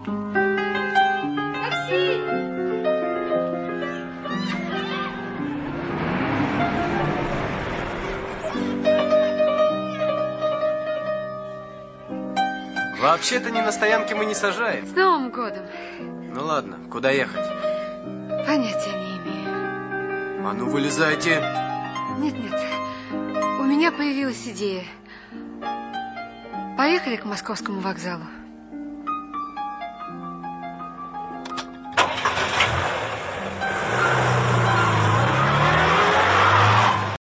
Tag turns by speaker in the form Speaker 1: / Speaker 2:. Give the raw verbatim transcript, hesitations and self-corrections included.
Speaker 1: Такси!
Speaker 2: Вообще-то не на стоянке мы не сажаем.
Speaker 1: С Новым годом.
Speaker 2: Ну ладно, куда ехать?
Speaker 1: Понятия не имею.
Speaker 2: А ну вылезайте.
Speaker 1: Нет, нет. У меня появилась идея. Поехали к Московскому вокзалу.